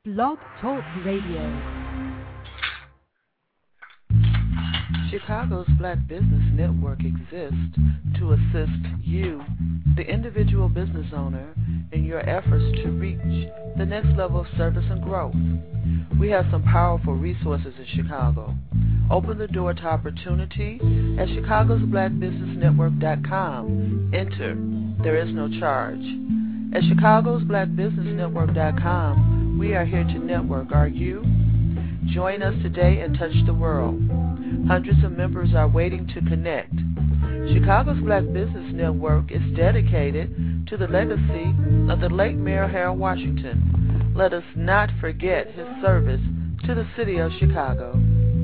Blog Talk Radio. Chicago's Black Business Network exists to assist you, the individual business owner, in your efforts to reach the next level of service and growth. We have some powerful resources in Chicago. Open the door to opportunity at chicagosblackbusinessnetwork.com. Enter. There is no charge. At chicagosblackbusinessnetwork.com, we are here to network. Are you? Join us today and touch the world. Hundreds of members are waiting to connect. Chicago's Black Business Network is dedicated to the legacy of the late Mayor Harold Washington. Let us not forget his service to the city of Chicago.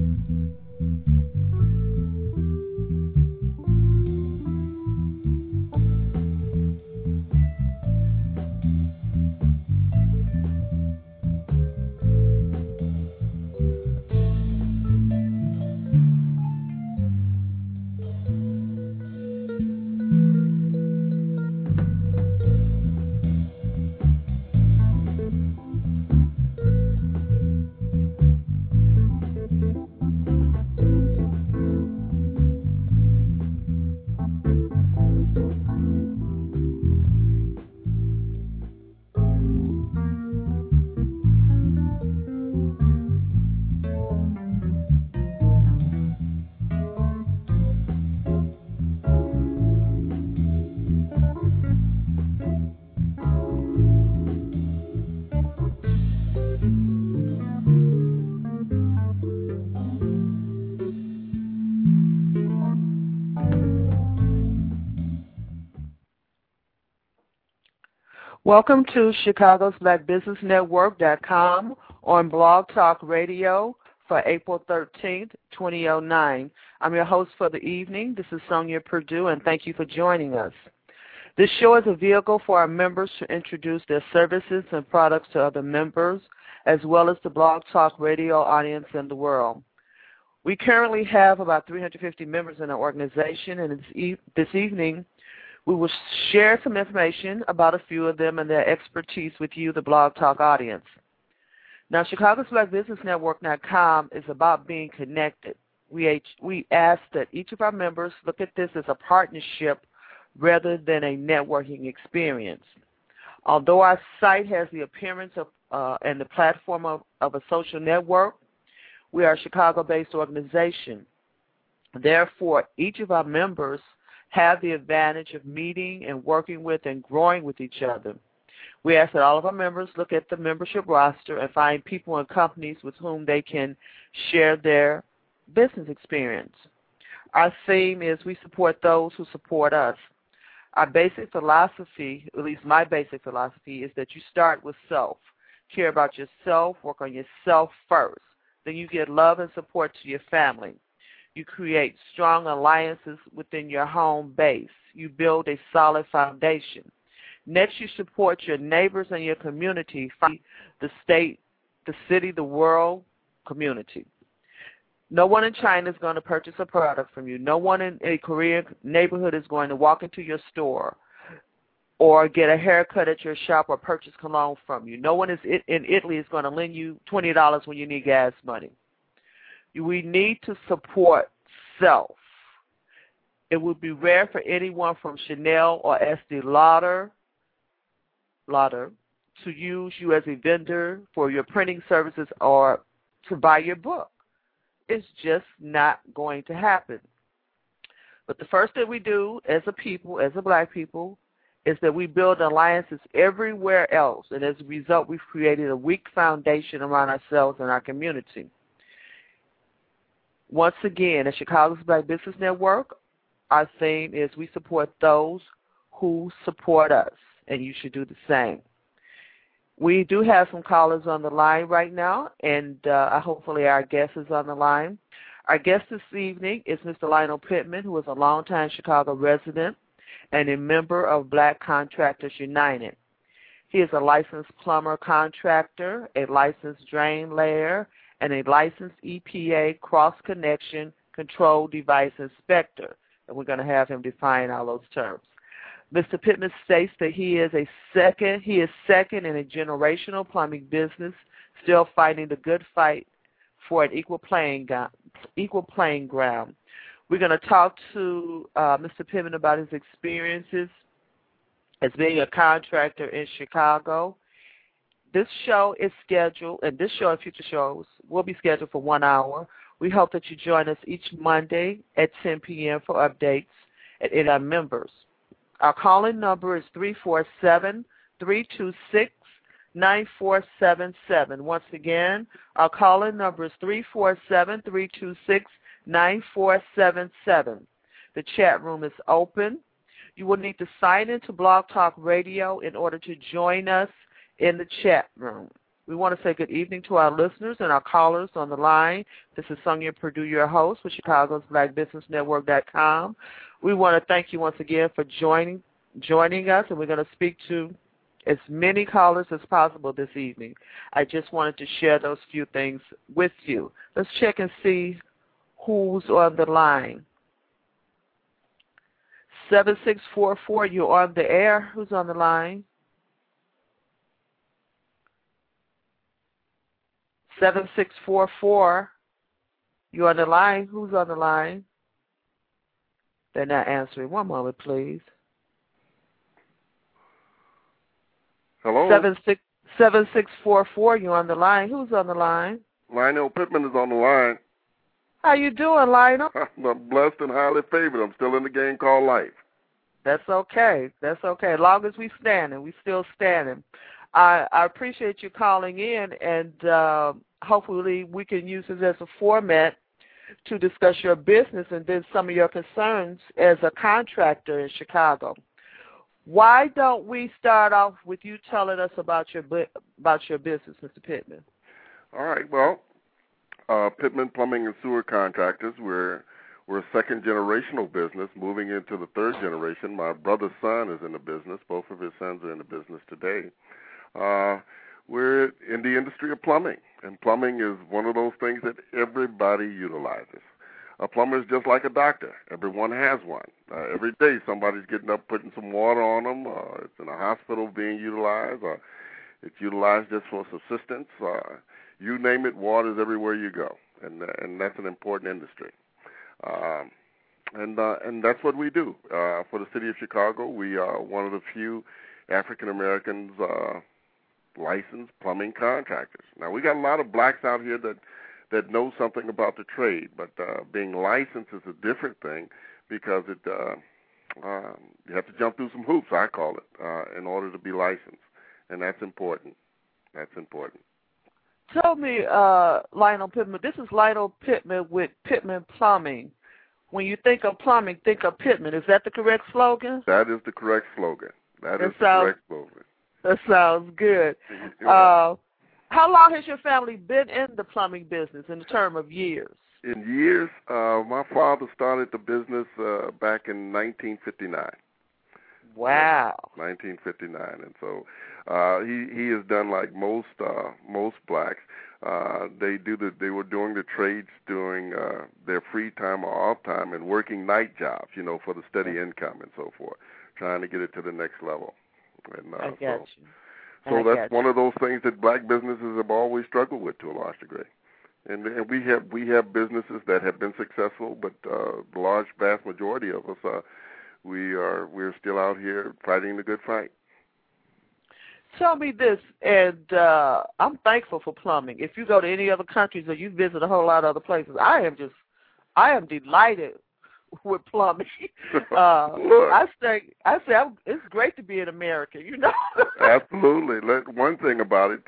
Welcome to Chicago's Black Business Network.com on Blog Talk Radio for April 13th, 2009. I'm your host for the evening. This is Sonia Perdue, and thank you for joining us. This show is a vehicle for our members to introduce their services and products to other members, as well as the Blog Talk Radio audience in the world. We currently have about 350 members in our organization, and this evening, we will share some information about a few of them and their expertise with you, the Blog Talk audience. Now, Chicago's Black Business Network.com is about being connected. We ask that each of our members look at this as a partnership rather than a networking experience. Although our site has the appearance of and the platform of a social network, we are a Chicago-based organization. Therefore, each of our members have the advantage of meeting and working with and growing with each other. We ask that all of our members look at the membership roster and find people and companies with whom they can share their business experience. Our theme is we support those who support us. Our basic philosophy, at least my basic philosophy, is that you start with self. Care about yourself, work on yourself first. Then you get love and support to your family. You create strong alliances within your home base. You build a solid foundation. Next, you support your neighbors and your community, the state, the city, the world, community. No one in China is going to purchase a product from you. No one in a Korean neighborhood is going to walk into your store or get a haircut at your shop or purchase cologne from you. No one in Italy is going to lend you $20 when you need gas money. We need to support self. It would be rare for anyone from Chanel or Estee Lauder to use you as a vendor for your printing services or to buy your book. It's just not going to happen. But the first thing we do as a people, as a black people, is that we build alliances everywhere else. And as a result, we've created a weak foundation around ourselves and our community. Once again, at Chicago's Black Business Network, our theme is we support those who support us, and you should do the same. We do have some callers on the line right now, and hopefully our guest is on the line. Our guest this evening is Mr. Lionel Pittman, who is a longtime Chicago resident and a member of Black Contractors United. He is a licensed plumber contractor, a licensed drain layer, and a licensed EPA cross-connection control device inspector. And we're going to have him define all those terms. Mr. Pittman states that he is second in a generational plumbing business, still fighting the good fight for an equal playing ground. We're going to talk to Mr. Pittman about his experiences as being a contractor in Chicago. This show is scheduled, and this show and future shows will be scheduled for 1 hour. We hope that you join us each Monday at 10 p.m. for updates and our members. Our call-in number is 347-326-9477. Once again, our call-in number is 347-326-9477. The chat room is open. You will need to sign into Blog Talk Radio in order to join us in the chat room. We want to say good evening to our listeners and our callers on the line. This is Sonia Perdue, your host with Chicago's BlackBusinessNetwork.com. We want to thank you once again for joining us, and we're going to speak to as many callers as possible this evening. I just wanted to share those few things with you. Let's check and see who's on the line. 7644, you're on the air. Who's on the line? 7644, you're on the line. Who's on the line? They're not answering. One moment, please. Hello? 7644, you're on the line. Who's on the line? Lionel Pittman is on the line. How you doing, Lionel? I'm blessed and highly favored. I'm still in the game called life. That's okay. That's okay. As long as we standing, we still standing. I appreciate you calling in, and hopefully we can use this as a format to discuss your business and then some of your concerns as a contractor in Chicago. Why don't we start off with you telling us about your business, Mr. Pittman? All right. Well, Pittman Plumbing and Sewer Contractors. We're a second-generational business moving into the third generation. My brother's son is in the business. Both of his sons are in the business today. We're in the industry of plumbing, and plumbing is one of those things that everybody utilizes. A plumber is just like a doctor. Everyone has one. Every day somebody's getting up, putting some water on them. It's in a hospital being utilized, or it's utilized just for subsistence. You name it, water's everywhere you go, and that's an important industry. And that's what we do. For the city of Chicago, we are one of the few African Americans licensed plumbing contractors. Now, we got a lot of blacks out here that know something about the trade, but being licensed is a different thing because you have to jump through some hoops, I call it, in order to be licensed, and that's important. That's important. Tell me, Lionel Pittman, this is Lionel Pittman with Pittman Plumbing. When you think of plumbing, think of Pittman. Is that the correct slogan? That is the correct slogan. Correct slogan. That sounds good. How long has your family been in the plumbing business in the term of years? In years, my father started the business back in 1959. Wow. 1959, and so he has done like most blacks. They were doing the trades during their free time or off time and working night jobs, for the steady income and so forth, trying to get it to the next level. And, I got you. So that's one of those things that black businesses have always struggled with to a large degree. And we have businesses that have been successful, but the vast majority of us we're still out here fighting the good fight. Tell me this, and I'm thankful for plumbing. If you go to any other countries or you visit a whole lot of other places, I am delighted with plumbing. I say it's great to be in America, Absolutely. One thing about it,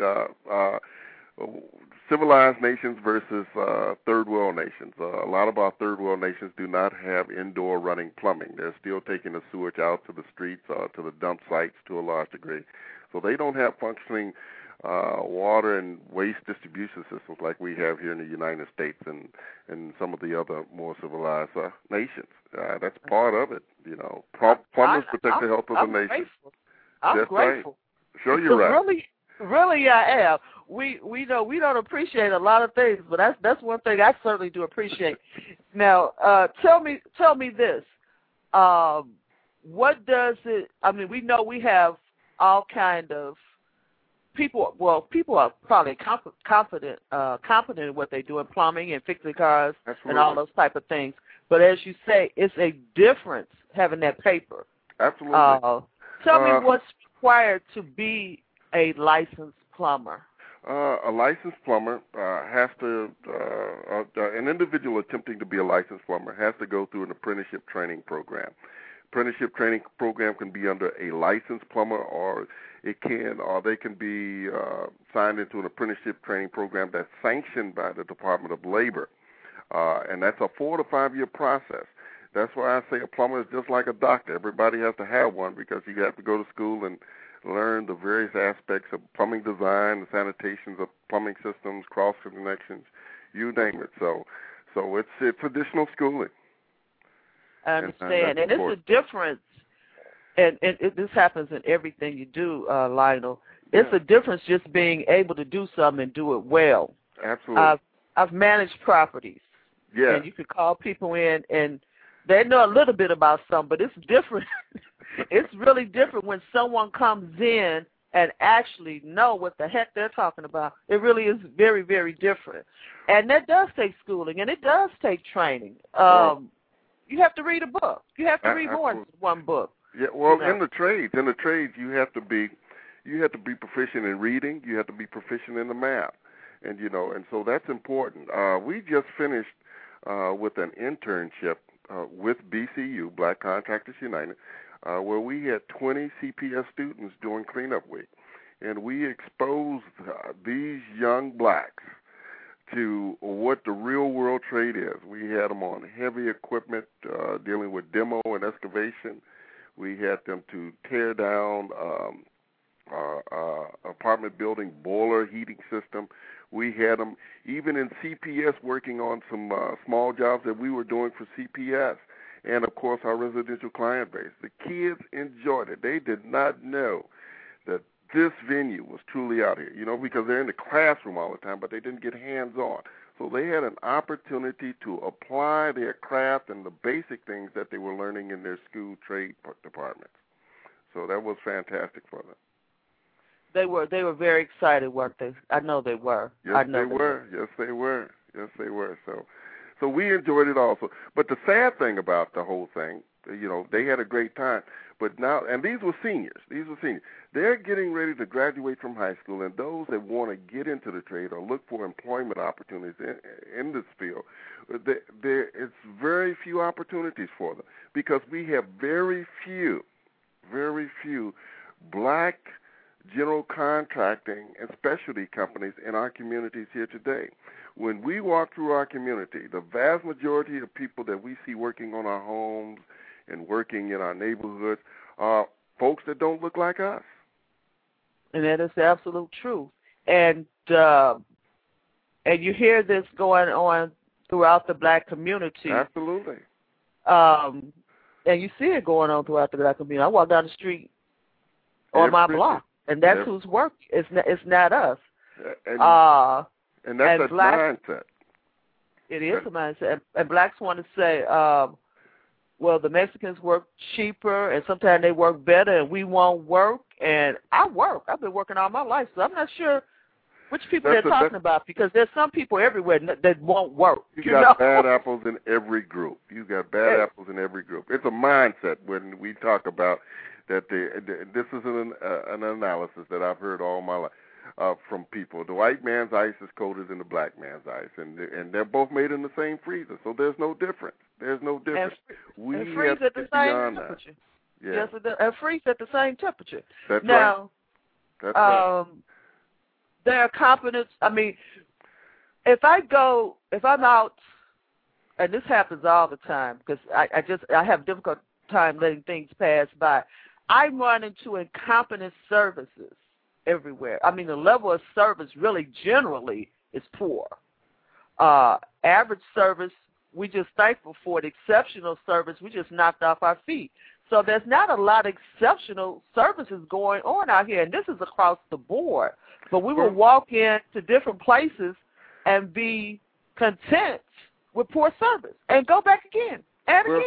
civilized nations versus third world nations. A lot of our third world nations do not have indoor running plumbing. They're still taking the sewage out to the streets, to the dump sites to a large degree. So they don't have functioning water and waste distribution systems like we have here in the United States and some of the other more civilized nations. That's part of it, Plumbers protect the health of the nation. Grateful. I'm grateful. Right. Sure, you're right. Really, I am. We know we don't appreciate a lot of things, but that's one thing I certainly do appreciate. Now, tell me this. what does it? I mean, we know we have all kind of people. Well, people are probably competent in what they do in plumbing and fixing cars and all those type of things. But as you say, it's a difference having that paper. Absolutely. Tell me what's required to be a licensed plumber. A licensed plumber has to, an individual attempting to be a licensed plumber has to go through an apprenticeship training program. Apprenticeship training program can be under a licensed plumber, or they can be signed into an apprenticeship training program that's sanctioned by the Department of Labor, and that's a 4 to 5 year process. That's why I say a plumber is just like a doctor. Everybody has to have one because you have to go to school and learn the various aspects of plumbing design, the sanitations of plumbing systems, cross connections, you name it. So it's additional schooling. I understand, and it's a difference, and this happens in everything you do, Lionel. It's a difference just being able to do something and do it well. Absolutely. I've managed properties, and you can call people in, and they know a little bit about something, but it's different. It's really different when someone comes in and actually know what the heck they're talking about. It really is very, very different, and that does take schooling, and it does take training. You have to read a book. You have to read more than one book. Yeah, well, in the trades, you have to be proficient in reading. You have to be proficient in the math, and so that's important. We just finished with an internship with BCU, Black Contractors United, where we had 20 CPS students during cleanup week, and we exposed these young blacks to what the real world trade is. We had them on heavy equipment dealing with demo and excavation. We had them to tear down apartment building boiler heating system. We had them even in CPS working on some small jobs that we were doing for CPS. And, of course, our residential client base. The kids enjoyed it. They did not know that this venue was truly out here, because they're in the classroom all the time, but they didn't get hands-on. So they had an opportunity to apply their craft and the basic things that they were learning in their school trade departments. So that was fantastic for them. They were very excited, weren't they? I know they were. Yes, they were. So we enjoyed it also. But the sad thing about the whole thing, they had a great time. But now, and these were seniors. They're getting ready to graduate from high school, and those that want to get into the trade or look for employment opportunities in this field, it's very few opportunities for them because we have very few black general contracting and specialty companies in our communities here today. When we walk through our community, the vast majority of people that we see working on our homes and working in our neighborhoods are folks that don't look like us. And that is the absolute truth. And you hear this going on throughout the black community. Absolutely. And you see it going on throughout the black community. I walk down the street on my block, and that's whose work. It's not us. And that's a mindset. It is a mindset. And blacks want to say, well, the Mexicans work cheaper, and sometimes they work better, and we won't work. And I work. I've been working all my life, so I'm not sure which people they're talking about, because there's some people everywhere that won't work. You got bad apples in every group. Apples in every group. It's a mindset when we talk about that. This is an analysis that I've heard all my life. From people. The white man's ice is colder than the black man's ice, and they're both made in the same freezer, so there's no difference. And freeze at the same temperature. Yeah. Yes, and freeze at the same temperature. That's now, right. That's right. There are competence. I mean, if I'm out, and this happens all the time, because I have a difficult time letting things pass by. I run into incompetent services everywhere. I mean, the level of service really generally is poor. Average service, we just thankful for it. Exceptional service, we just knocked off our feet. So there's not a lot of exceptional services going on out here, and this is across the board. But we will walk into different places and be content with poor service and go back again and again.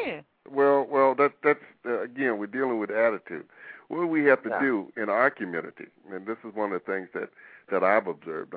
Well, that's again, we're dealing with attitude. What we have to do in our community, and this is one of the things that I've observed.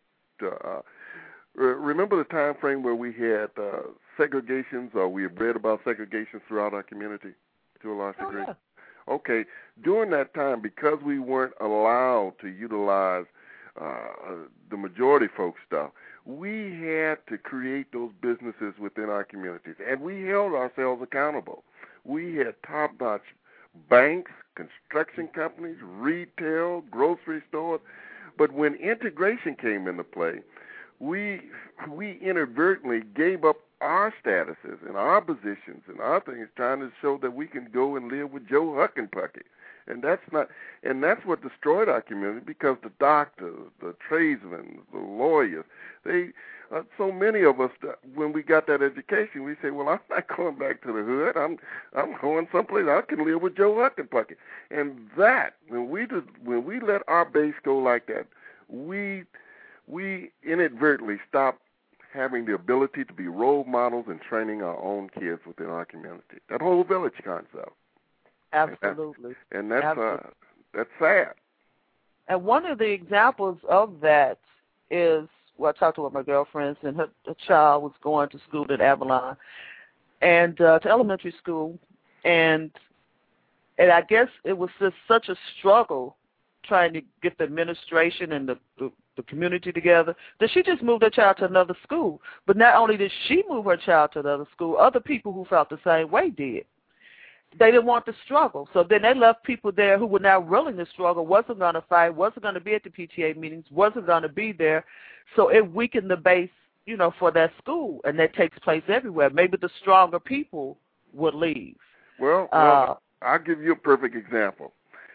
Remember the time frame where we had segregations, or we have read about segregations throughout our community to a large degree? Yeah. Okay, during that time, because we weren't allowed to utilize the majority folk stuff, we had to create those businesses within our communities, and we held ourselves accountable. We had top-notch banks, construction companies, retail, grocery stores, but when integration came into play, we inadvertently gave up our statuses and our positions and our things, trying to show that we can go and live with Joe Huckenpucky. And that's what destroyed our community, because the doctors, the tradesmen, the lawyers, so many of us, when we got that education, we say, well, I'm not going back to the hood. I'm going someplace I can live with Joe Huckenpucky. And that, when we let our base go like that, we inadvertently stopped having the ability to be role models and training our own kids within our community. That whole village concept. Absolutely. And that's sad. And one of the examples of that is, I talked to one of my girlfriends, and her child was going to school at Avalon, and to elementary school, and I guess it was just such a struggle trying to get the administration and the community together that she just moved her child to another school. But not only did she move her child to another school, other people who felt the same way did. They didn't want to struggle. So then they left people there who were not willing to struggle, wasn't going to fight, wasn't going to be at the PTA meetings, wasn't going to be there. So it weakened the base, for that school, and that takes place everywhere. Maybe the stronger people would leave. Well, I'll give you a perfect example.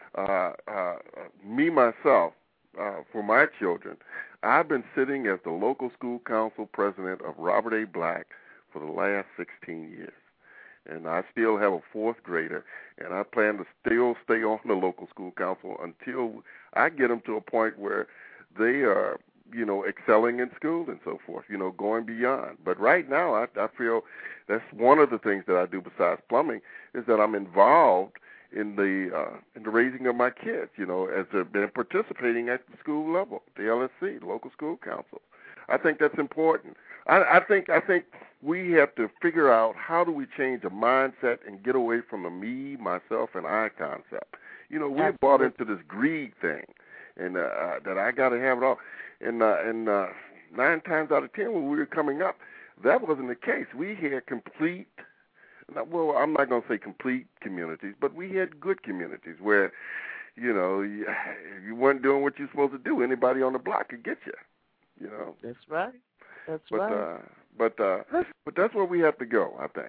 Me, myself, for my children, I've been sitting as the local school council president of Robert A. Black for the last 16 years. And I still have a fourth grader, and I plan to still stay on the local school council until I get them to a point where they are, excelling in school and so forth, going beyond. But right now, I feel that's one of the things that I do besides plumbing, is that I'm involved in the raising of my kids, as they've been participating at the school level, the LSC, local school council. I think that's important. I think we have to figure out how do we change the mindset and get away from the me, myself, and I concept. We're bought into this greed thing, and that I got to have it all. And 9 times out of 10, when we were coming up, that wasn't the case. We had complete, well, I'm not going to say complete communities, but we had good communities where, you weren't doing what you're supposed to do. Anybody on the block could get you. That's right. Right. But that's where we have to go, I think.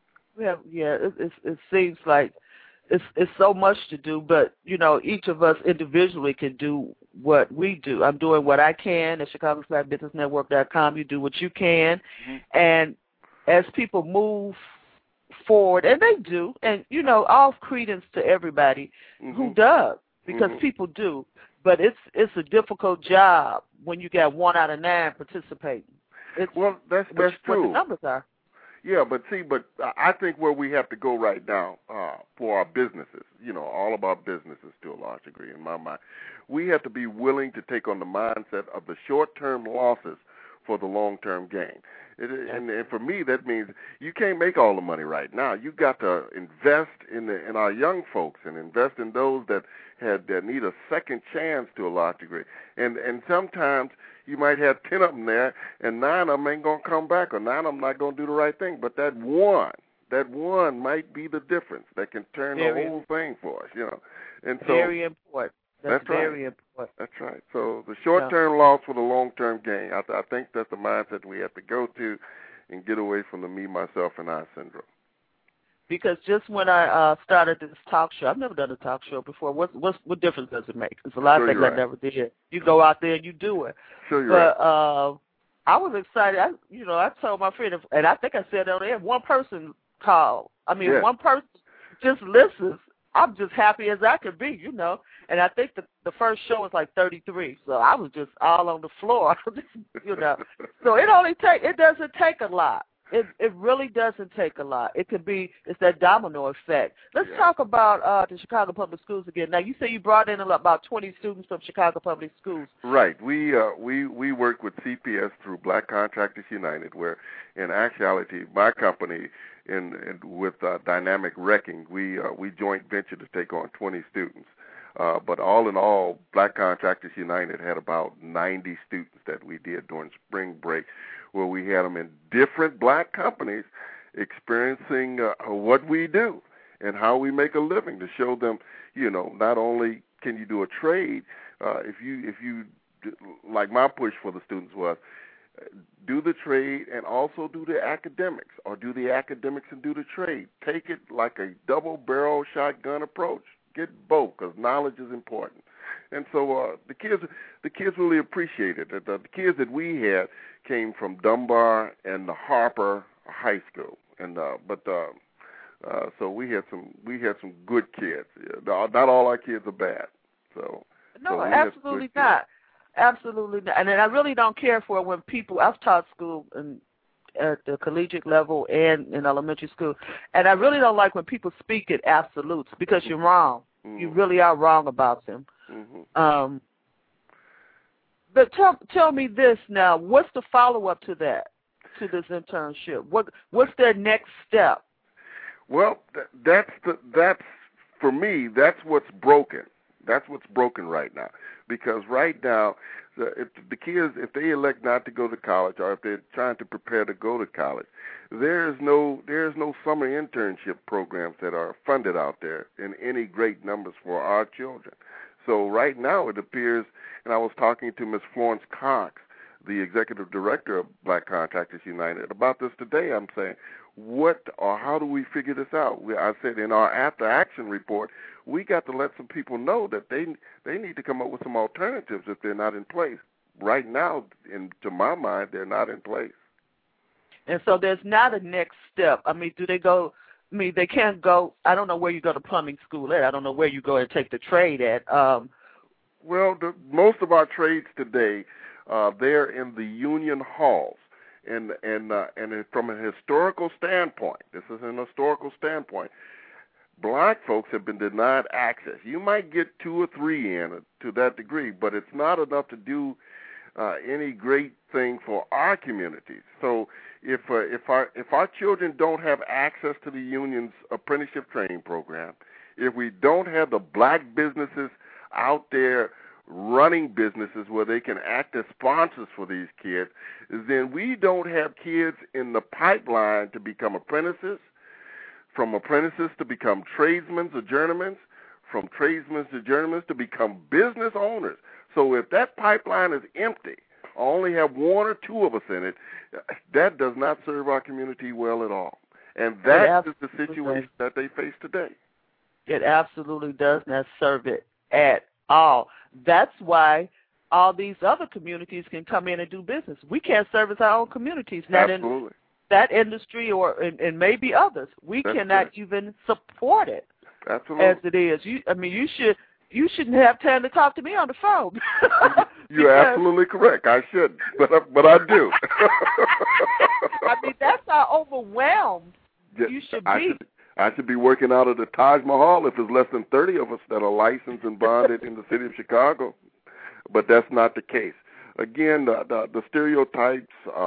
It seems like it's so much to do, but each of us individually can do what we do. I'm doing what I can at ChicagoBlackBusinessNetwork.com. You do what you can, and as people move forward, and they do, and all credence to everybody who does, because people do. But it's a difficult job when you got 1 out of 9 participating. That's true. What the numbers are. Yeah, but I think where we have to go right now for our businesses, all of our businesses to a large degree in my mind, we have to be willing to take on the mindset of the short-term losses for the long-term gain. And for me, that means you can't make all the money right now. You got to invest in our young folks and invest in those that need a second chance to a large degree. And sometimes you might have 10 of them there, and 9 of them ain't going to come back, or 9 of them not going to do the right thing. But that one might be the difference that can turn the whole thing for us, And so very important. That's very important. That's right. So the short-term loss for the long-term gain. I think that's the mindset we have to go to and get away from the me, myself, and I syndrome. Because just when I started this talk show, I've never done a talk show before. What difference does it make? There's a lot of things I never did. You go out there and you do it. Sure, you're right. I was excited. I told my friend, and I think I said on there, one person called. One person just listens. I'm just happy as I could be, And I think the first show was like 33, so I was just all on the floor, So it doesn't take a lot. It really doesn't take a lot. It's that domino effect. Let's talk about the Chicago Public Schools again. Now, you say you brought in about 20 students from Chicago Public Schools. Right. We work with CPS through Black Contractors United, where in actuality my company with Dynamic Wrecking, we joint venture to take on 20 students. But all in all, Black Contractors United had about 90 students that we did during spring break, where we had them in different black companies experiencing what we do and how we make a living, to show them, not only can you do a trade, if you like my push for the students was do the trade and also do the academics, or do the academics and do the trade. Take it like a double-barrel shotgun approach. Get both, because knowledge is important. And so the kids really appreciated it. The kids that we had came from Dunbar and the Harper High School, and so we had some good kids. Not all our kids are bad. No, absolutely not. Absolutely not. And I really don't care for when people. I've taught school at the collegiate level and in elementary school, and I really don't like when people speak in absolutes, because you're wrong. Mm-hmm. You really are wrong about them. Mm-hmm. But tell me this now. What's the follow-up to this internship? What's their next step? Well, that's for me. That's what's broken. That's what's broken right now. Because right now, if the kids, if they elect not to go to college, or if they're trying to prepare to go to college, there's no summer internship programs that are funded out there in any great numbers for our children. So right now it appears, and I was talking to Ms. Florence Cox, the executive director of Black Contractors United, about this today. I'm saying, how do we figure this out? I said in our after action report, we got to let some people know that they need to come up with some alternatives if they're not in place. Right now, to my mind, they're not in place. And so there's not a next step. I mean, do they go? I mean, they can't go. I don't know where you go to plumbing school at. I don't know where you go and take the trade at. Well, most of our trades today, they're in the union halls. And from a historical standpoint, this is an historical standpoint, black folks have been denied access. You might get 2 or 3 in to that degree, but it's not enough to do any great thing for our communities. So if our children don't have access to the union's apprenticeship training program, if we don't have the black businesses out there running businesses where they can act as sponsors for these kids, then we don't have kids in the pipeline to become apprentices, from apprentices to become tradesmen or journeymen, from tradesmen to journeymen to become business owners. So if that pipeline is empty, only have 1 or 2 of us in it, that does not serve our community well at all. And that is the situation that they face today. It absolutely does not serve it at all. That's why all these other communities can come in and do business. We can't service our own communities, not Absolutely. In that industry or and maybe others. We That's cannot correct. even support it. Absolutely. As it is. You shouldn't have time to talk to me on the phone. You're absolutely correct. I shouldn't, but I do. I mean, that's how overwhelmed you should be. I should be working out of the Taj Mahal if there's less than 30 of us that are licensed and bonded in the city of Chicago. But that's not the case. Again, the stereotypes,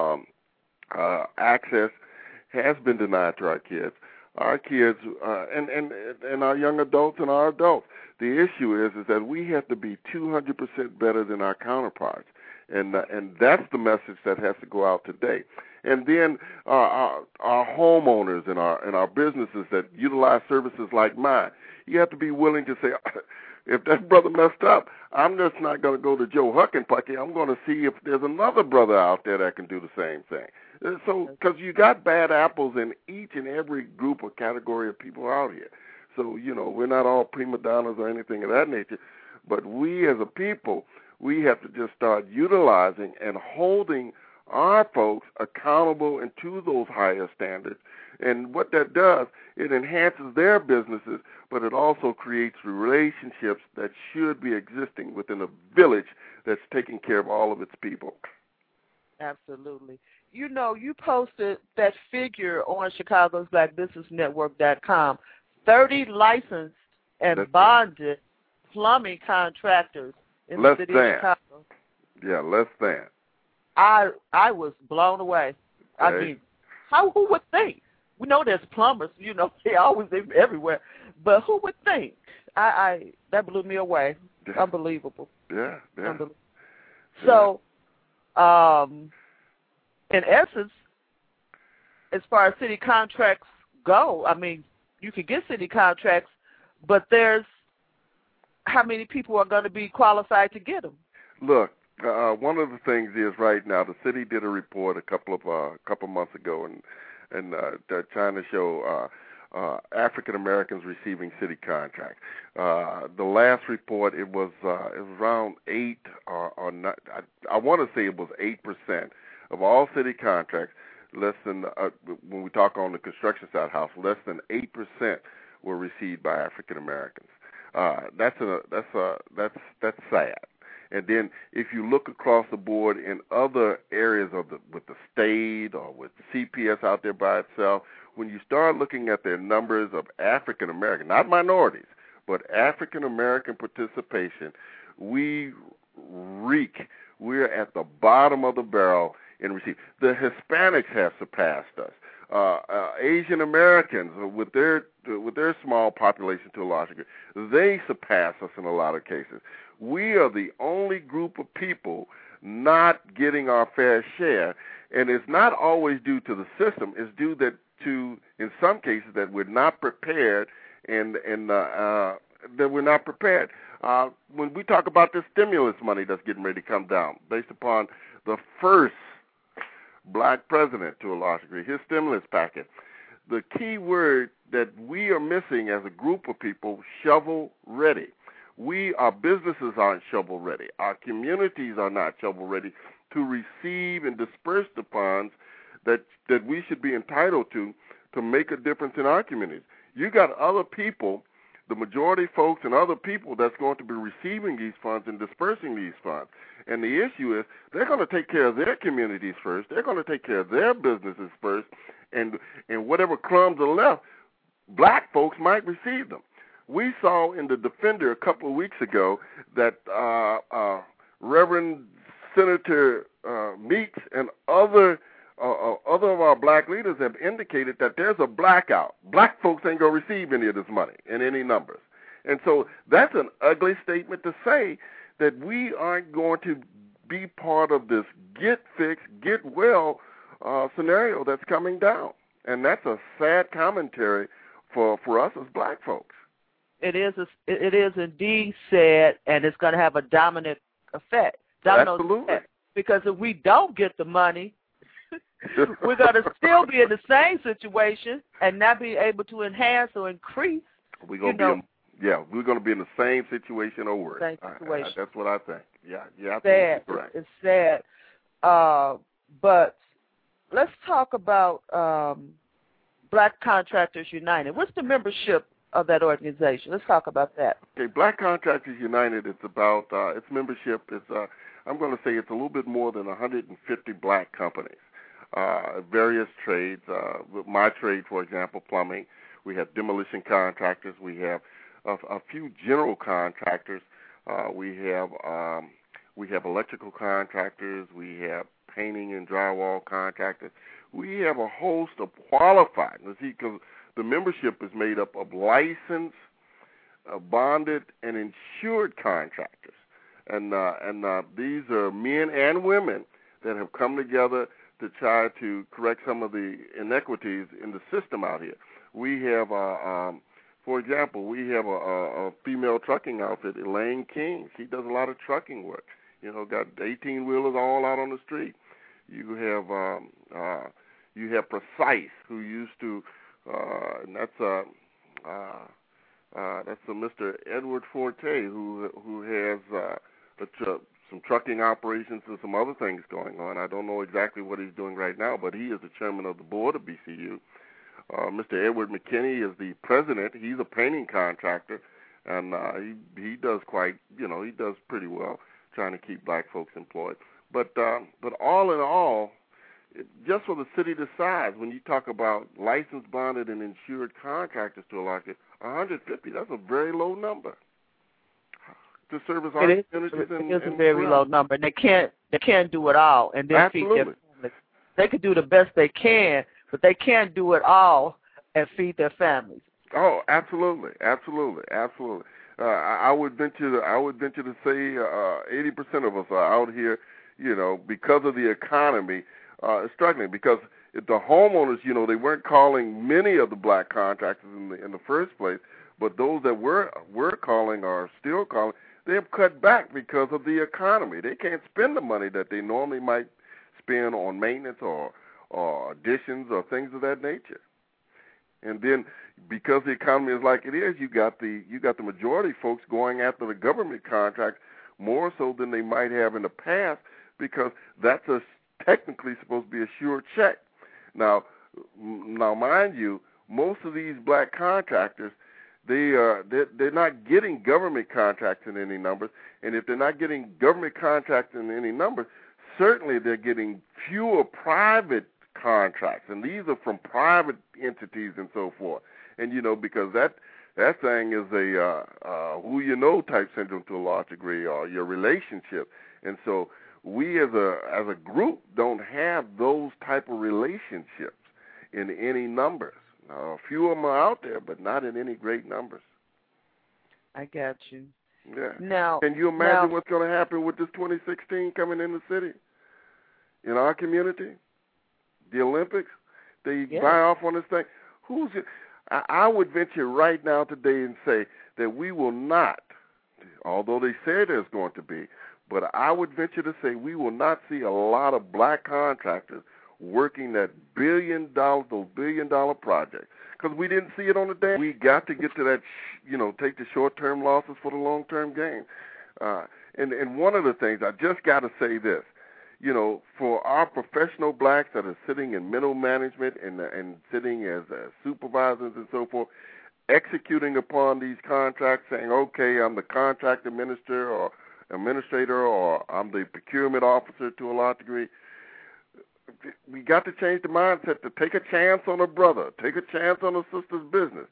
access has been denied to our kids. Our kids and our young adults and our adults. The issue is that we have to be 200% better than our counterparts, and that's the message that has to go out today. And then our homeowners and our businesses that utilize services like mine, you have to be willing to say, if that brother messed up, I'm just not going to go to Joe Huckenpucky. I'm going to see if there's another brother out there that can do the same thing. So, because you got bad apples in each and every group or category of people out here. So, we're not all prima donnas or anything of that nature. But we as a people, we have to just start utilizing and holding our folks accountable and to those higher standards. And what that does, it enhances their businesses, but it also creates relationships that should be existing within a village that's taking care of all of its people. Absolutely. You know, you posted that figure on Chicago's BlackBusinessNetwork.com, 30 licensed and bonded plumbing contractors in the city of Chicago. Yeah, less than. I was blown away. Okay. I mean, who would think? We know there's plumbers, you know, they're always everywhere. But who would think? That blew me away. Yeah. Unbelievable. Yeah. Unbelievable. So, in essence, as far as city contracts go, I mean, you can get city contracts, but there's how many people are going to be qualified to get them? Look, one of the things is right now the city did a report a couple months ago, and they're trying to show African Americans receiving city contracts. The last report it was around 8 or not. I want to say it was 8% of all city contracts. Less than when we talk on the construction side house, less than 8% were received by African Americans. That's sad. And then if you look across the board in other areas with the state or with CPS out there by itself, when you start looking at their numbers of African American, not minorities, but African American participation, we reek. We're at the bottom of the barrel in receipt. The Hispanics have surpassed us. Asian Americans, with their small population to a large degree, they surpass us in a lot of cases. We are the only group of people not getting our fair share, and it's not always due to the system. It's due to, in some cases, that we're not prepared, and that we're not prepared. When we talk about the stimulus money that's getting ready to come down, based upon the first black president to a large degree, his stimulus package, the key word that we are missing as a group of people, shovel ready. Our businesses aren't shovel ready. Our communities are not shovel ready to receive and disperse the funds that we should be entitled to make a difference in our communities. You got other people, the majority folks and other people that's going to be receiving these funds and dispersing these funds. And the issue is they're going to take care of their communities first. They're going to take care of their businesses first, and whatever crumbs are left, black folks might receive them. We saw in the Defender a couple of weeks ago that Reverend Senator Meeks and other of our black leaders have indicated that there's a blackout. Black folks ain't going to receive any of this money in any numbers. And so that's an ugly statement to say that we aren't going to be part of this get fixed, get well scenario that's coming down. And that's a sad commentary for us as black folks. It is indeed sad, and it's going to have a dominant effect. Absolutely. Effect. Because if we don't get the money, we're going to still be in the same situation and not be able to enhance or increase. We're going to be in the same situation or worse. Same situation. That's what I think. Yeah, sad. Correct. It's sad. But let's talk about Black Contractors United. What's the membership of that organization? Let's talk about that. Okay, Black Contractors United, it's about, its membership is, I'm going to say it's a little bit more than 150 black companies, various trades. My trade, for example, plumbing. We have demolition contractors. We have a few general contractors. We have electrical contractors. We have painting and drywall contractors. We have a host of qualified. Let's see, because the membership is made up of licensed, bonded, and insured contractors. And these are men and women that have come together to try to correct some of the inequities in the system out here. We have, for example, we have a female trucking outfit, Elaine King. She does a lot of trucking work. Got 18-wheelers all out on the street. You have Precise, who used to, and that's a Mr. Edward Forte, who has some trucking operations and some other things going on. I don't know exactly what he's doing right now, but he is the chairman of the board of BCU. Mr. Edward McKinney is the president. He's a painting contractor, and he does he does pretty well trying to keep black folks employed. But all in all, just for the city decides, when you talk about licensed, bonded, and insured contractors to a large extent, 150, that's a very low number to service our communities. It is a very low number, and they can't do it all. And then feed their families. They could do the best they can, but they can't do it all and feed their families. Oh, absolutely. I would venture to say 80% of us are out here, because of the economy, struggling. Because the homeowners, they weren't calling many of the black contractors in the first place, but those that were calling or still calling, they have cut back because of the economy. They can't spend the money that they normally might spend on maintenance or additions or things of that nature. And then, because the economy is like it is, you got the majority folks going after the government contract more so than they might have in the past, because that's technically supposed to be a sure check. Now, mind you, most of these black contractors, they're not getting government contracts in any numbers, and if they're not getting government contracts in any numbers, certainly they're getting fewer private contracts, and these are from private entities and so forth. And because that thing is a who you know type syndrome to a large degree, or your relationship. And so we as a group don't have those type of relationships in any numbers. A few of them are out there, but not in any great numbers. I got you. Yeah. Now, can you imagine what's going to happen with this 2016 coming in the city, in our community? The Olympics, they buy off on this thing. I would venture right now today and say that we will not, although they say there's going to be, but I would venture to say we will not see a lot of black contractors working that those billion-dollar projects, because we didn't see it on the day. We got to get to that, take the short-term losses for the long-term gain. And one of the things, I just got to say this, for our professional blacks that are sitting in middle management and sitting as supervisors and so forth, executing upon these contracts, saying, okay, I'm the contract administrator, or I'm the procurement officer to a large degree, we got to change the mindset to take a chance on a brother, take a chance on a sister's business.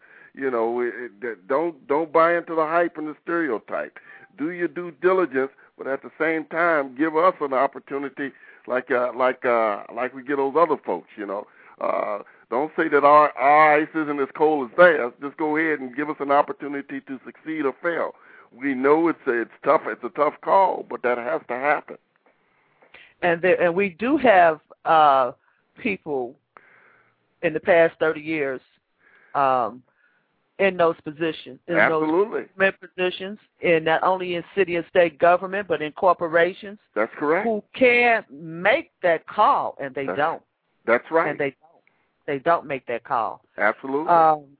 Don't buy into the hype and the stereotype. Do your due diligence, but at the same time, give us an opportunity, like we get those other folks. Don't say that our ice isn't as cold as theirs. Just go ahead and give us an opportunity to succeed or fail. We know it's tough. It's a tough call, but that has to happen. And we do have people in the past 30 years in those positions, Absolutely. those positions, and not only in city and state government, but in corporations. That's correct. Who can make that call, and they don't. That's right. And they don't make that call. Absolutely.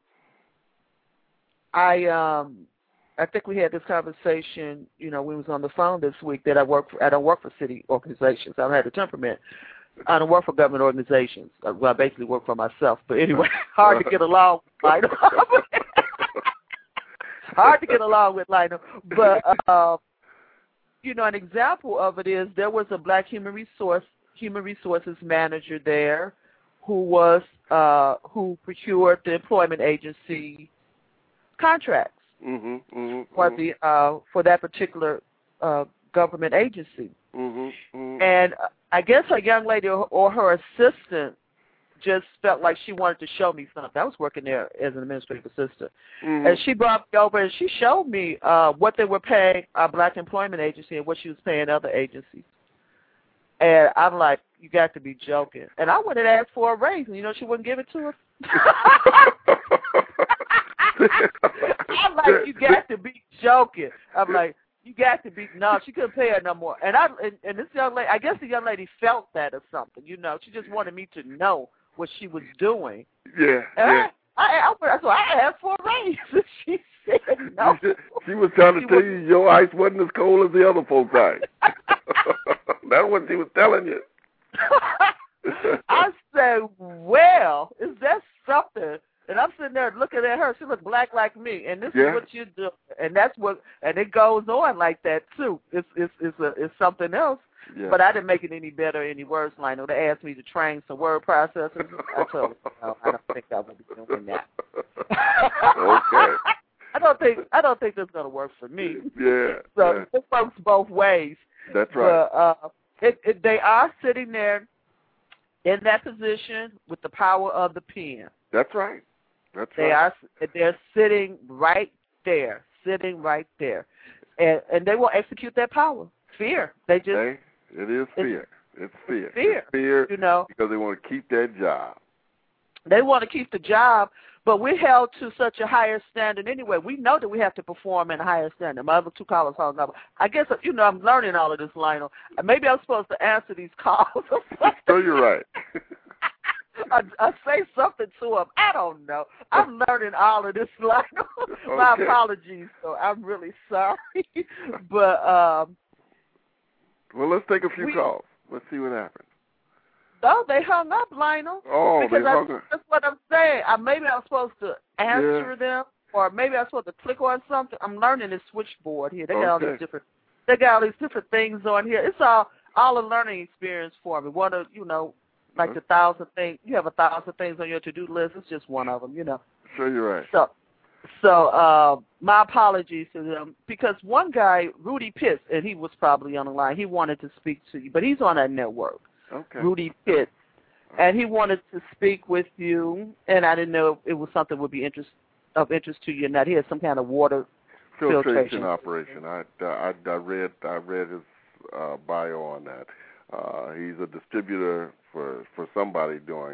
I think we had this conversation, we was on the phone this week, that I don't work for city organizations. I don't have the temperament. I don't work for government organizations. Well, I basically work for myself. But anyway, hard to get along with Lionel. Hard to get along with Lionel. But, an example of it is there was a black human resources manager there who procured the employment agency contracts for that particular government agency. And I guess a young lady or her assistant just felt like she wanted to show me something. I was working there as an administrative assistant. And she brought me over and she showed me what they were paying our black employment agency and what she was paying other agencies. And I'm like, you got to be joking. And I went and asked for a raise, and she wouldn't give it to her. I'm like, you got to be joking. I'm like, you got to be, no, she couldn't pay her no more. And this young lady, I guess the young lady felt that or something, she just wanted me to know what she was doing. Yeah. And so I asked for a raise. She said no. She was trying to tell you your ice wasn't as cold as the other folks' ice. That's what she was telling you. I said, well, is that something? And I'm sitting there looking at her. She looked black like me, and this is what you do. And that's what, and it goes on like that too. It's something else. But I didn't make it any better or any worse, Lionel. They asked me to train some word processors. I told them, no, I don't think I will be doing that. Okay. I don't think that's going to work for me. Yeah. So it works both ways. That's right. But they are sitting there in that position with the power of the pen. That's right. They're sitting right there, and they will execute their power. Fear. It is fear. It's fear. Fear. It's fear. Because they want to keep that job. They want to keep the job, but we're held to such a higher standard anyway. We know that we have to perform in a higher standard. My other two callers hung up. I guess, I'm learning all of this, Lionel. Maybe I'm supposed to answer these calls. So you're right. I say something to them. I don't know. I'm learning all of this, Lionel. Okay. My apologies. So I'm really sorry. But well, let's take a few calls. Let's see what happens. No, they hung up, Lionel. Oh, because they hung up. That's what I'm saying. Maybe I'm supposed to answer them, or maybe I'm supposed to click on something. I'm learning this switchboard here. They got all these different. They got all these different things on here. It's all a learning experience for me. One of like the 1,000 things. You have 1,000 things on your to-do list. It's just one of them, Sure, you're right. So my apologies to them, because one guy, Rudy Pitts, and he was probably on the line. He wanted to speak to you, but he's on that network. Okay. Rudy Pitts, and he wanted to speak with you, and I didn't know if it was something that would be of interest to you. Not he had some kind of water filtration operation. I read his bio on that. He's a distributor for somebody doing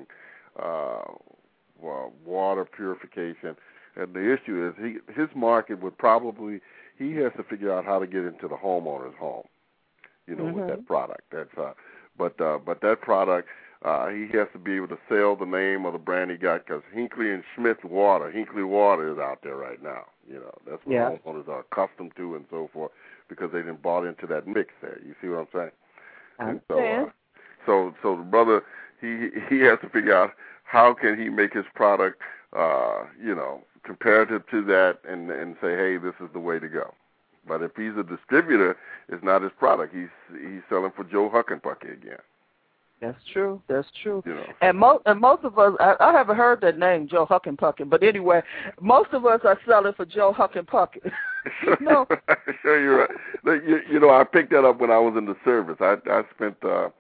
water purification, and the issue is his market would probably he has to figure out how to get into the homeowner's home, with that product. But that product, he has to be able to sell the name of the brand he got, because Hinkley Water is out there right now. That's what homeowners are accustomed to and so forth, because they didn't bought into that mix there. You see what I'm saying? And so the brother, he has to figure out how can he make his product, comparative to that, and say, hey, this is the way to go. But if he's a distributor, it's not his product. He's selling for Joe Huckenpucky again. That's true. And most of us, I haven't heard that name, Joe Huckenpucky. But anyway, most of us are selling for Joe Huckenpucky. Sure, you're right. I picked that up when I was in the service. I spent,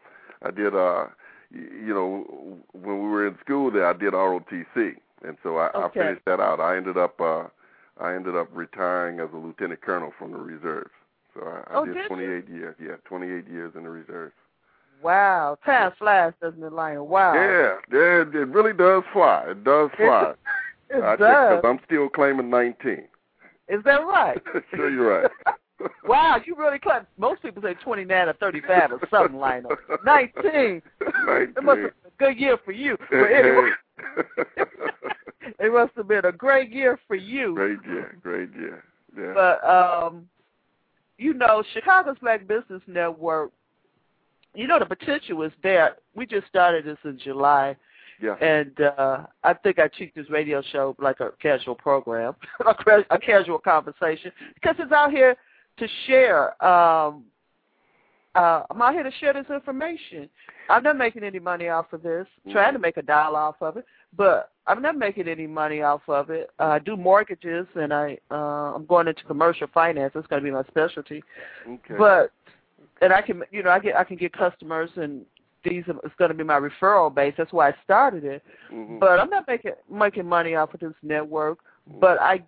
when we were in school there, I did ROTC, and so I finished that out. I ended up retiring as a lieutenant colonel from the reserves. So I did 28 years. Yeah, 28 years in the reserves. Wow. Time flies, doesn't it, Lionel? Wow. Yeah, it really does fly. It does fly. It does. Because I'm still claiming 19. Is that right? Sure, you're right. Wow, you really claim. Most people say 29 or 35 or something, Lionel. 19. It must have been a good year for you. But anyway. It must have been a great year for you. Great year. Yeah. But, Chicago's Black Business Network, the potential is there. We just started this in July. Yeah. And I think I treat this radio show like a casual program, a casual conversation, because it's out here to share. I'm out here to share this information. I'm not making any money off of this, trying to make $1 off of it, but I'm not making any money off of it. I do mortgages, and I'm going into commercial finance. That's going to be my specialty. Okay. And I can, I can get customers, and it's going to be my referral base. That's why I started it. Mm-hmm. But I'm not making money off of this network. Mm-hmm. But I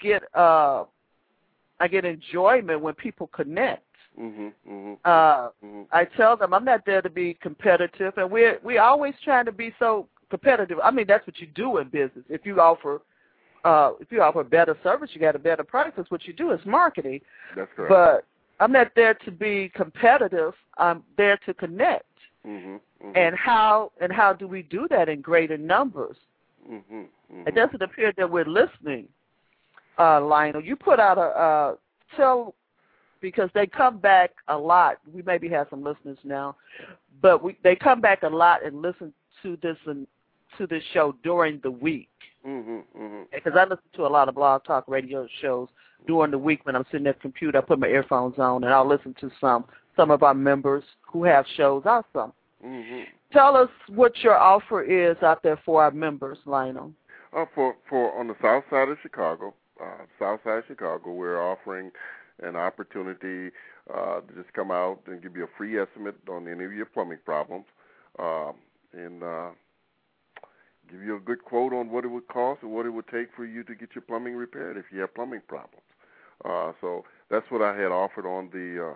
get enjoyment when people connect. Mm-hmm. Mm-hmm. I tell them I'm not there to be competitive, and we're always trying to be so competitive. I mean, that's what you do in business. If you offer better service, you got a better price. That's what you do. It's marketing. That's correct. But I'm not there to be competitive. I'm there to connect. Mm-hmm. Mm-hmm. And how do we do that in greater numbers? Mm-hmm. Mm-hmm. It doesn't appear that we're listening, Lionel. You put out because they come back a lot. We maybe have some listeners now, but they come back a lot and listen to this show during the week. Mm-hmm. Mm-hmm. Because I listen to a lot of blog talk radio shows during the week when I'm sitting at the computer. I put my earphones on and I'll listen to some some of our members who have shows also. Mm-hmm. Tell us what your offer is out there for our members, Lionel. For on the south side of Chicago, we're offering an opportunity to just come out and give you a free estimate on any of your plumbing problems, and give you a good quote on what it would cost and what it would take for you to get your plumbing repaired if you have plumbing problems. So that's what I had offered on the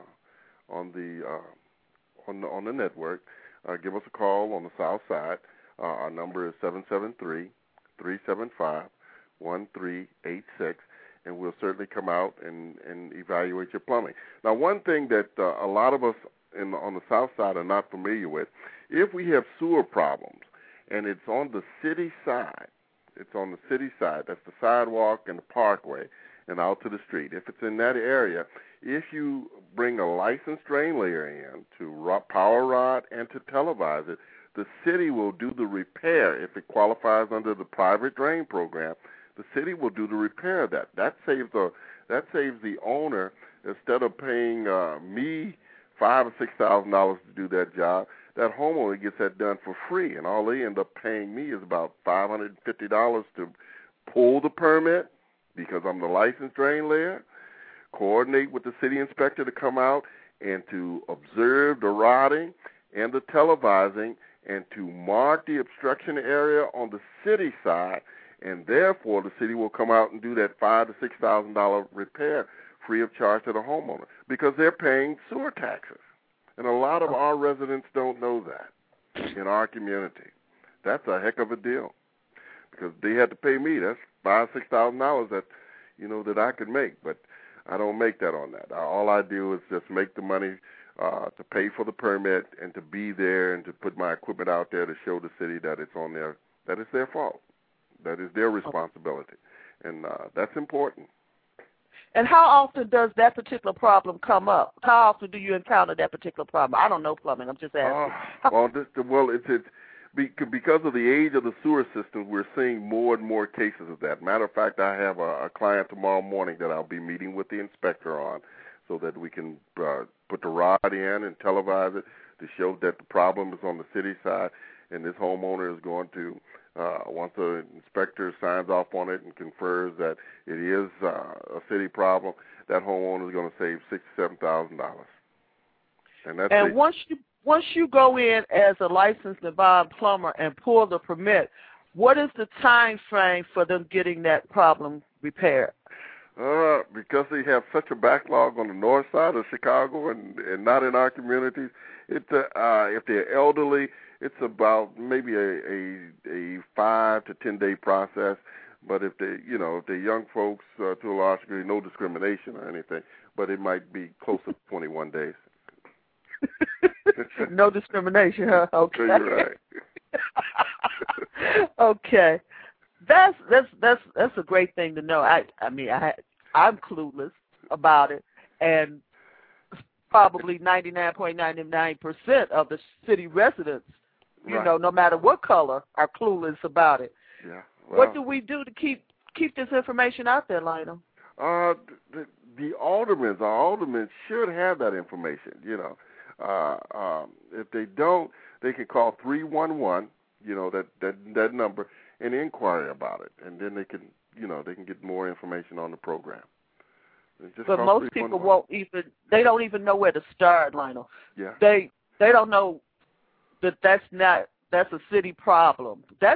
network. Give us a call on the south side. Our number is 773-375-1386, and we'll certainly come out and evaluate your plumbing. Now, one thing that a lot of us on the south side are not familiar with, if we have sewer problems and it's on the city side, that's the sidewalk and the parkway and out to the street. If it's in that area, if you bring a licensed drain layer in to power rod and to televise it, the city will do the repair. If it qualifies under the private drain program, the city will do the repair of that. That saves the owner, instead of paying me $5,000 or $6,000 to do that job, that homeowner gets that done for free, and all they end up paying me is about $550 to pull the permit because I'm the licensed drain layer, coordinate with the city inspector to come out and to observe the rotting and the televising and to mark the obstruction area on the city side, and therefore the city will come out and do that $5,000 to $6,000 repair free of charge to the homeowner because they're paying sewer taxes. And a lot of our residents don't know that in our community. That's a heck of a deal because they had to pay me. That's $5,000 to $6,000 that I could make, but I don't make that on that. All I do is just make the money to pay for the permit and to be there and to put my equipment out there to show the city that it's their fault. That is their responsibility, and that's important. And how often does that particular problem come up? How often do you encounter that particular problem? I don't know plumbing. I'm just asking. It's because of the age of the sewer system, we're seeing more and more cases of that. Matter of fact, I have a client tomorrow morning that I'll be meeting with the inspector on so that we can put the rod in and televise it to show that the problem is on the city side, and this homeowner is going to, once the inspector signs off on it and confers that it is a city problem, that homeowner is going to save $6,000 to $7,000. And once you go in as a licensed Nevada plumber and pull the permit, what is the time frame for them getting that problem repaired? Because they have such a backlog on the north side of Chicago and not in our communities, if they're elderly, it's about maybe a 5 to 10 day process. But if they're young folks, to a large degree, no discrimination or anything, but it might be close to 21 days. No discrimination, huh? Okay. So you're right. Okay. That's a great thing to know. I'm clueless about it, and probably 99.99% of the city residents, no matter what color, are clueless about it. Yeah. Well, what do we do to keep this information out there, Lionel? The aldermen should have that information. If they don't, they can call 311. That number, and inquire about it, and then they can get more information on the program. But most people don't even know where to start, Lionel. Yeah. They don't know that's a city problem. That's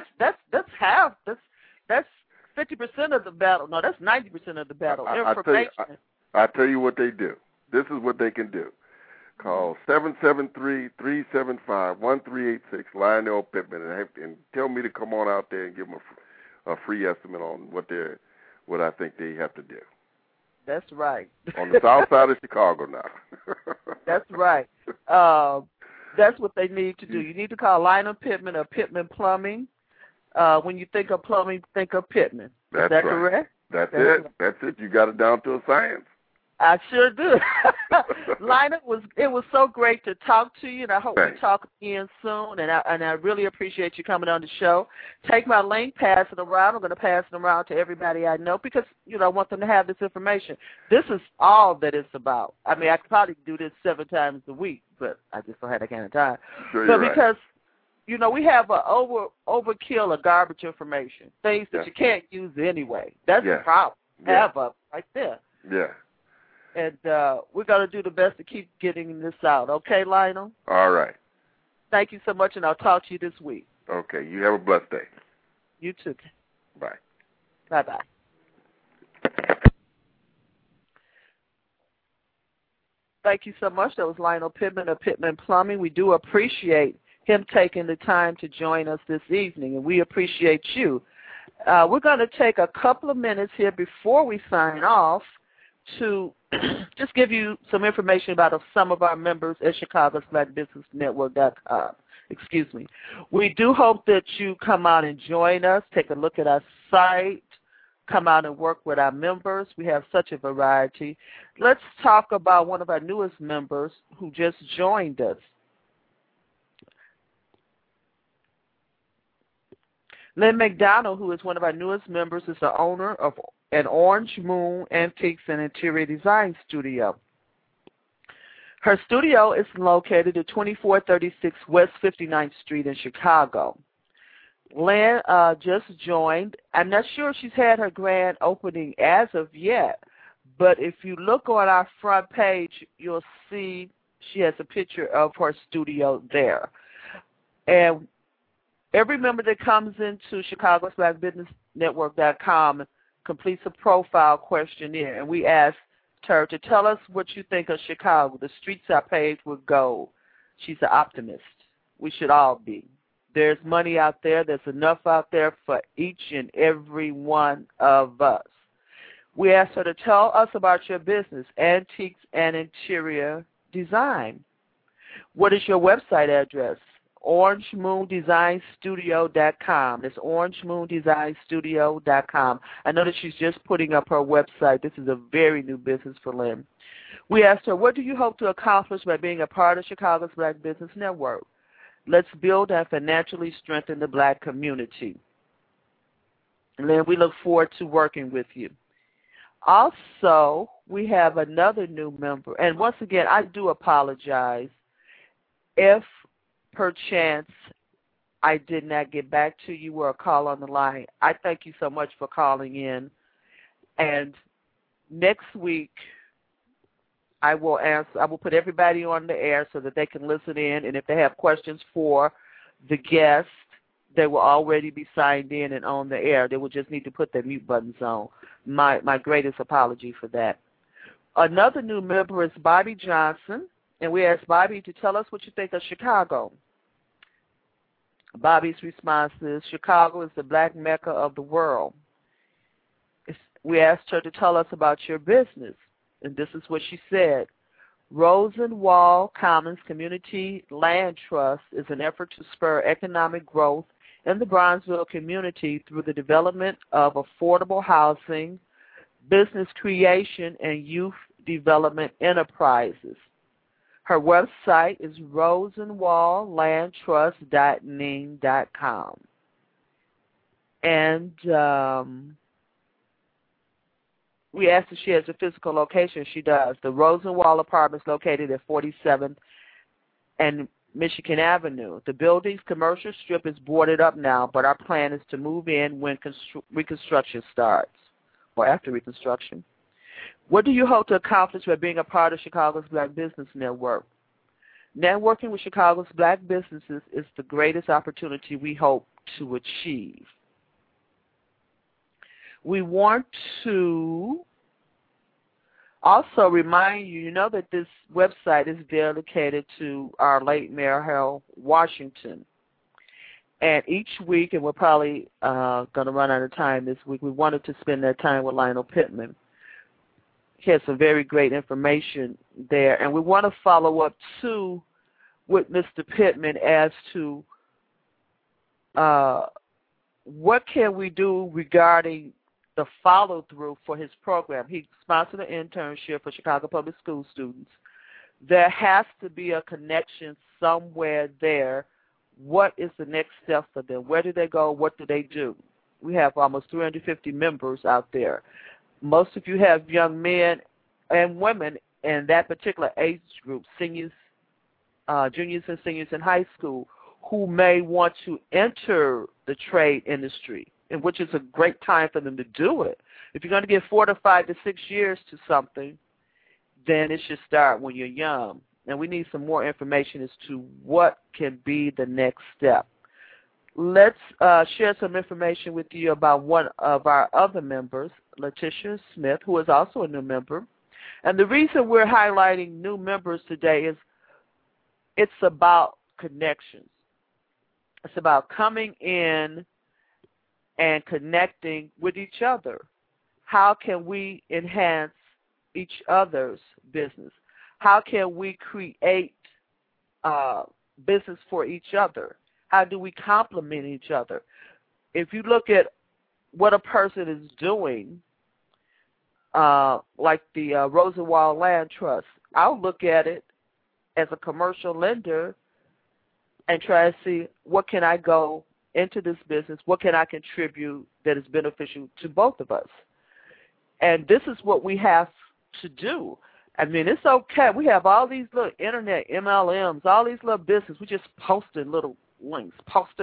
50% of the battle. No, that's 90% of the battle. Information. I tell you what they do. This is what they can do. Call 773-375-1386, Lionel Pittman, and tell me to come on out there and give them a free estimate on what I think they have to do. That's right. On the south side of Chicago now. That's right. That's what they need to do. You need to call Lionel Pittman or Pittman Plumbing. When you think of plumbing, think of Pittman. Is that right. Correct? That's it. Right. That's it. You got it down to a science. I sure do. Lionel, it was so great to talk to you, and I hope we talk again soon. And I really appreciate you coming on the show. Take my link, pass it around. I'm going to pass it around to everybody I know because I want them to have this information. This is all that it's about. I mean, I could probably do this 7 times a week, but I just don't have that kind of time. Sure, but because we have an overkill of garbage information, things that you can't use anyway. That's the problem. Have up right there. Yeah. And we're going to do the best to keep getting this out. Okay, Lionel? All right. Thank you so much, and I'll talk to you this week. Okay. You have a blessed day. You too. Bye. Bye-bye. Thank you so much. That was Lionel Pittman of Pittman Plumbing. We do appreciate him taking the time to join us this evening, and we appreciate you. We're going to take a couple of minutes here before we sign off to just give you some information about some of our members at ChicagosBlackBusinessNetwork.com. Excuse me. We do hope that you come out and join us, take a look at our site, come out and work with our members. We have such a variety. Let's talk about one of our newest members who just joined us. Lynn McDonald, who is one of our newest members, is the owner of an Orange Moon Antiques and Interior Design Studio. Her studio is located at 2436 West 59th Street in Chicago. Lynn just joined. I'm not sure if she's had her grand opening as of yet, but if you look on our front page, you'll see she has a picture of her studio there. And every member that comes into ChicagosBlackBusinessNetwork.com completes a profile questionnaire, and we asked her to tell us what you think of Chicago. The streets are paved with gold. She's an optimist. We should all be. There's money out there. There's enough out there for each and every one of us. We asked her to tell us about your business, Antiques and Interior Design. What is your website address? OrangeMoonDesignStudio.com. That's OrangeMoonDesignStudio.com. I know that she's just putting up her website. This is a very new business for Lynn. We asked her, what do you hope to accomplish by being a part of Chicago's Black Business Network? Let's build and financially strengthen the Black community. Lynn, we look forward to working with you. Also, we have another new member. And once again, I do apologize if perchance I did not get back to you or a call on the line. I thank you so much for calling in. And next week, I will put everybody on the air so that they can listen in. And if they have questions for the guest, they will already be signed in and on the air. They will just need to put their mute buttons on. My greatest apology for that. Another new member is Bobby Johnson. And we asked Bobby to tell us what you think of Chicago. Bobby's response is, Chicago is the Black Mecca of the world. We asked her to tell us about your business, and this is what she said. Rosenwald Commons Community Land Trust is an effort to spur economic growth in the Bronzeville community through the development of affordable housing, business creation, and youth development enterprises. Her website is rosenwaldlandtrust.ning.com. And we asked if she has a physical location. She does. The Rosenwald Apartments located at 47th and Michigan Avenue. The building's commercial strip is boarded up now, but our plan is to move in when reconstruction starts, or after reconstruction. What do you hope to accomplish by being a part of Chicago's Black Business Network? Networking with Chicago's Black businesses is the greatest opportunity we hope to achieve. We want to also remind you, that this website is dedicated to our late Mayor Harold Washington. And each week, and we're probably going to run out of time this week, we wanted to spend that time with Lionel Pittman. He has some very great information there. And we want to follow up, too, with Mr. Pittman as to what can we do regarding the follow-through for his program. He sponsored an internship for Chicago Public School students. There has to be a connection somewhere there. What is the next step for them? Where do they go? What do they do? We have almost 350 members out there. Most of you have young men and women in that particular age group, seniors, juniors and seniors in high school, who may want to enter the trade industry, and which is a great time for them to do it. If you're going to give 4 to 5 to 6 years to something, then it should start when you're young. And we need some more information as to what can be the next step. Let's share some information with you about one of our other members, Letitia Smith, who is also a new member. And the reason we're highlighting new members today is it's about connections. It's about coming in and connecting with each other. How can we enhance each other's business? How can we create business for each other? How do we complement each other? If you look at what a person is doing, like the Rosenwald Land Trust, I'll look at it as a commercial lender and try to see what can I go into this business, what can I contribute that is beneficial to both of us. And this is what we have to do. I mean, it's okay. We have all these little internet MLMs, all these little businesses. We just posting little links.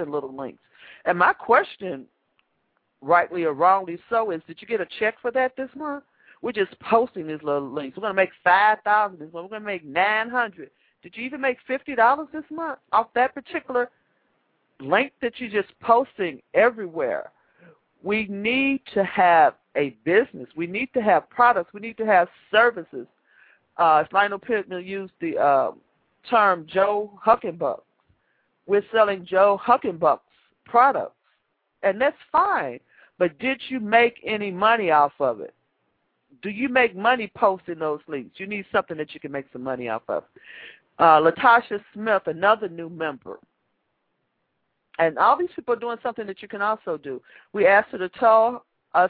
And my question, rightly or wrongly so, is did you get a check for that this month? We're just posting these little links. We're going to make $5,000 this month. We're going to make $900. Did you even make $50 this month off that particular link that you're just posting everywhere? We need to have a business. We need to have products. We need to have services. Lionel Pittman used the term Joe Huckenbuck. We're selling Joe Huckenbuck's products, and that's fine. But did you make any money off of it? Do you make money posting those links? You need something that you can make some money off of. Latasha Smith, another new member. And all these people are doing something that you can also do. We asked her to tell us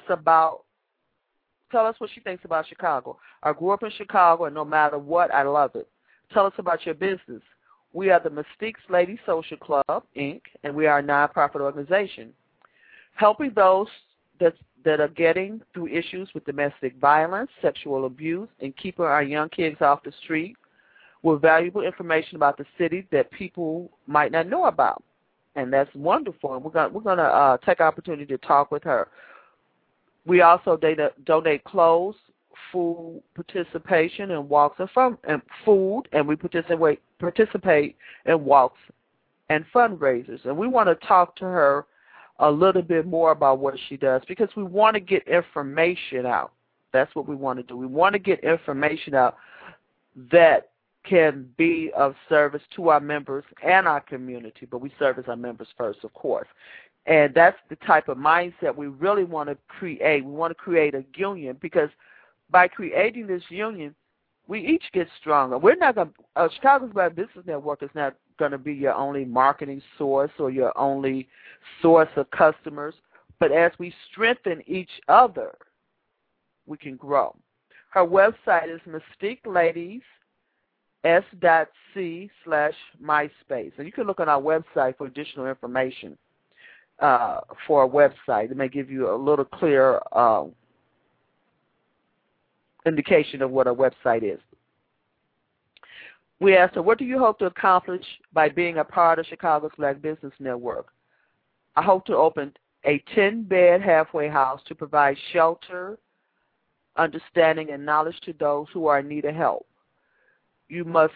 what she thinks about Chicago. I grew up in Chicago, and no matter what, I love it. Tell us about your business. We are the Mystique's Lady Social Club, Inc., and we are a nonprofit organization, helping those that are getting through issues with domestic violence, sexual abuse, and keeping our young kids off the street with valuable information about the city that people might not know about. And that's wonderful. And we're going to take the opportunity to talk with her. We also donate clothes, food participation, and walks and food, and we participate in walks and fundraisers. And we want to talk to her a little bit more about what she does because we want to get information out. That's what we want to do. We want to get information out that can be of service to our members and our community, but we service our members first, of course. And that's the type of mindset we really want to create. We want to create a union because by creating this union, we each get stronger. We're not going to, Chicago's Black Business Network is not going to be your only marketing source or your only source of customers, but as we strengthen each other, we can grow. Her website is Mystique Ladies s.c/MySpace. And you can look on our website for additional information for our website. It may give you a little clearer indication of what our website is. We asked her, what do you hope to accomplish by being a part of Chicago's Black Business Network? I hope to open a 10-bed halfway house to provide shelter, understanding, and knowledge to those who are in need of help. You must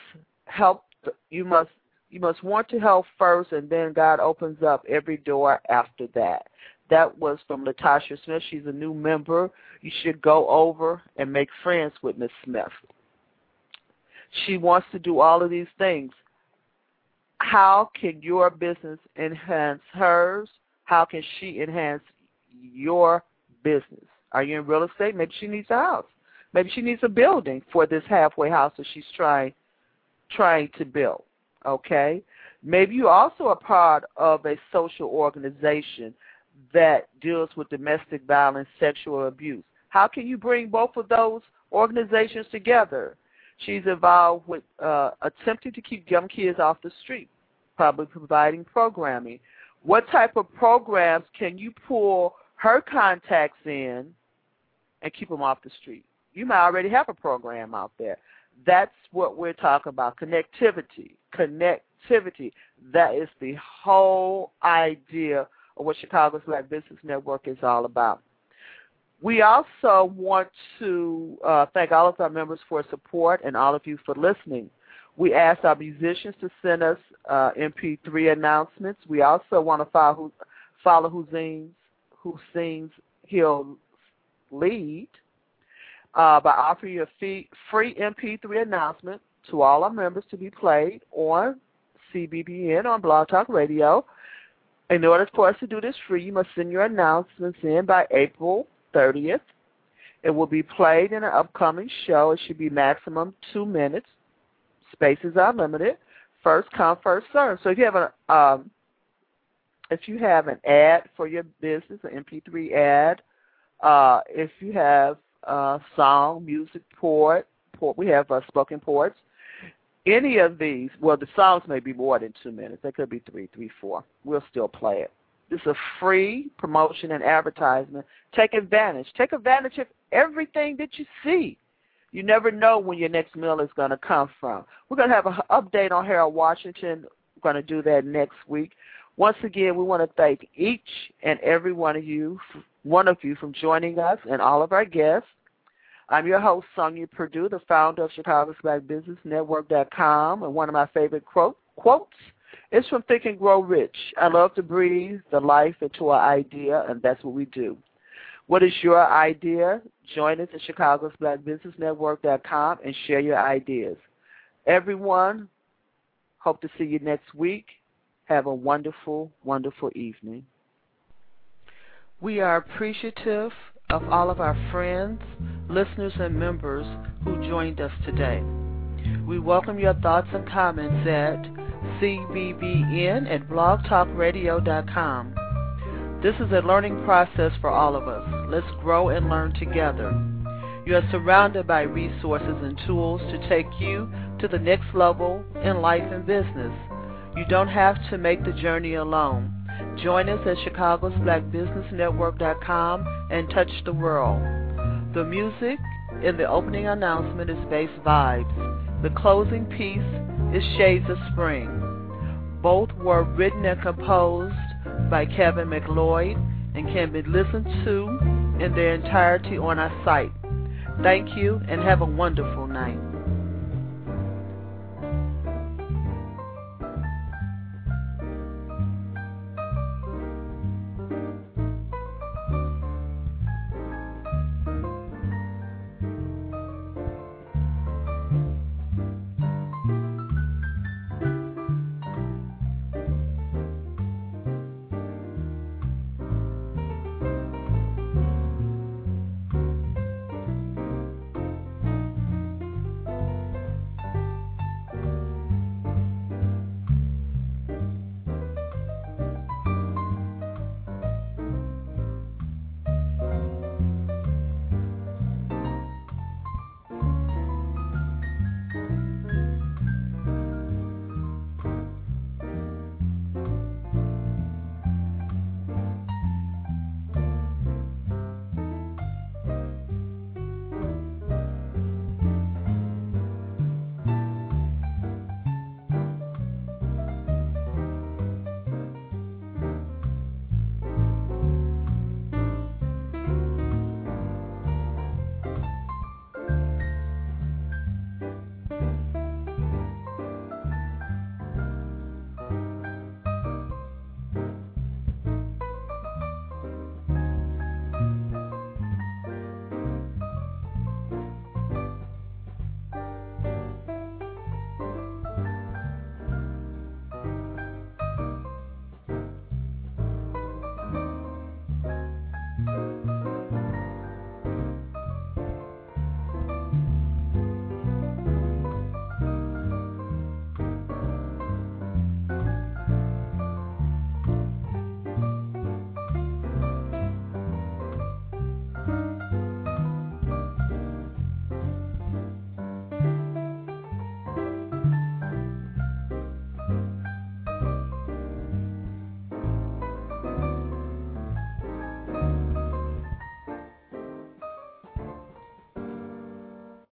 want to help first, and then God opens up every door after that. That was from Latasha Smith. She's a new member. You should go over and make friends with Ms. Smith. She wants to do all of these things. How can your business enhance hers? How can she enhance your business? Are you in real estate? Maybe she needs a house. Maybe she needs a building for this halfway house that she's trying to build, okay? Maybe you're also a part of a social organization that deals with domestic violence, sexual abuse. How can you bring both of those organizations together? She's involved with attempting to keep young kids off the street, probably providing programming. What type of programs can you pull her contacts in and keep them off the street? You might already have a program out there. That's what we're talking about, connectivity. Connectivity. That is the whole idea of what Chicago's Black Business Network is all about. We also want to thank all of our members for support and all of you for listening. We asked our musicians to send us MP3 announcements. We also want to follow Who Sings, He'll Lead by offering you a free MP3 announcement to all our members to be played on CBBN on Blog Talk Radio. In order for us to do this free, you must send your announcements in by April 30th. It will be played in an upcoming show. It should be maximum 2 minutes. Spaces are limited. First come, first serve. So if you have an ad for your business, an MP3 ad, if you have song, music, port, we have spoken ports. Any of these, well, the songs may be more than 2 minutes. They could be 3, 4. We'll still play it. This is a free promotion and advertisement. Take advantage. Take advantage of everything that you see. You never know when your next meal is going to come from. We're going to have an update on Harold Washington. We're going to do that next week. Once again, we want to thank each and every one of you from joining us and all of our guests. I'm your host, Sonia Perdue, the founder of Chicago's Black Business Network.com, and one of my favorite quotes is from Think and Grow Rich. I love to breathe the life into an idea, and that's what we do. What is your idea? Join us at Chicago's Black Business Network.com and share your ideas. Everyone, hope to see you next week. Have a wonderful, wonderful evening. We are appreciative of all of our friends, listeners, and members who joined us today. We welcome your thoughts and comments at cbbn@blogtalkradio.com. This is a learning process for all of us. Let's grow and learn together. You are surrounded by resources and tools to take you to the next level in life and business. You don't have to make the journey alone. Join us at Chicago's BlackBusinessNetwork.com and touch the world. The music in the opening announcement is Bass Vibes. The closing piece is Shades of Spring. Both were written and composed by Kevin McLeod and can be listened to in their entirety on our site. Thank you and have a wonderful night.